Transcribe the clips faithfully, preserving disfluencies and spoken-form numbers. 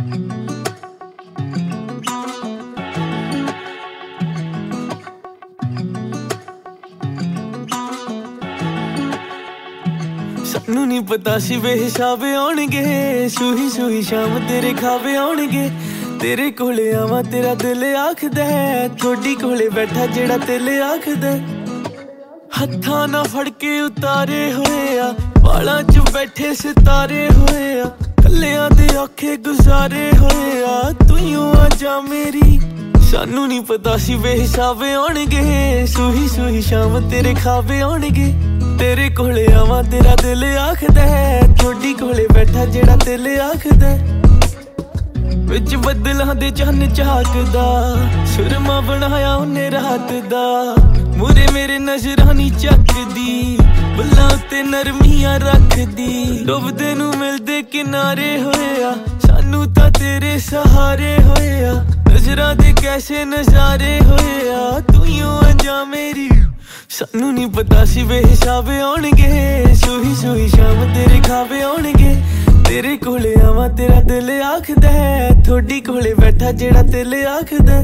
सानू नहीं पता सी बेहिसाब आउणगे, सूही सूही शाम तेरे खावे आउणगे। तेरे कोले आवां तेरा दिल आखदा है, थोड़ी कोले बैठा जेड़ा दिल आखदा। हत्थां ना फड़ के उतारे होए आ, वालां च बैठे सितारे होए आ। कल्लियां दे औखे गुजारे होए आ, तूं आ जा मेरी। सानू नहीं पता सी बेहिसाब आउणगे, सूही सूही शाम तेरे खावे आउणगे। तेरे कोले आवां तेरा दिल आखदा है, थोड़ी कोले बैठा जेड़ा दिल आखदा। विच बदलां दे चन्न झाकदा, सुरमा बनाया उन्ने रात दा। मुरे मेरे नजरां नी झकदी, बुल्लां उत्ते नरमियां रखदी। डुबदे नू मिलदे किनारे होया, सानू तां तेरे सहारे होया। नजरां दे कैसे नजारे होया, तूं आ जा मेरी। सानू नहीं पता सी बेहिसाब आउणगे, सूही सूही शाम तेरे खावे आउणगे। तेरे कोले आवां तेरा दिल आखदा है, थोड़ी कोले बैठा जेड़ा दिल आखदा।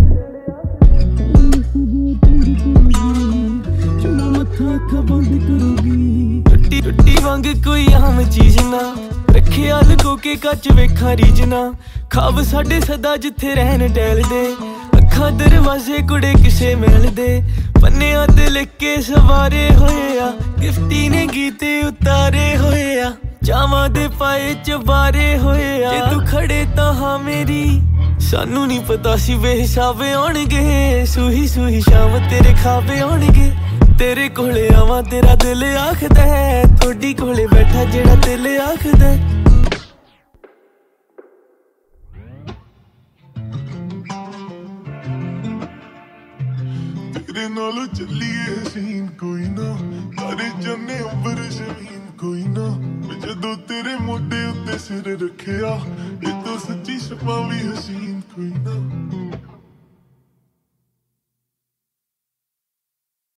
टुट्टी टुट्टी वांग कोई आम चीज ना, रखिया लुको के कच वेखा रीजना। खाब साडे सदा जिथे रहन टहलदे, अखां दरवाजे कुड़े किसे मिलदे। पन्नियां ते लिख के सवारे होए आ, गिफ्टी ने गीते उतारे होए आ। चावां दे पाए चबारे होए आ, जे तू खड़े तां हां मेरी। सानू नहीं पता सी बेहिसाब आउणगे, सूही सूही शाम तेरे खावे आउणगे। तेरे कोले आवां तेरा दिल आखदा है, थोड़ी कोले बैठा जेड़ा दिल आखदा। तेरे नालों चलिए हसीन कोई ना, तारे जन्ने अंबर जमीन कोई ना। मैं जदों तेरे मोढे उत्ते सिर रखिया, ये तो सच्ची शपा भी हसीन कोई ना।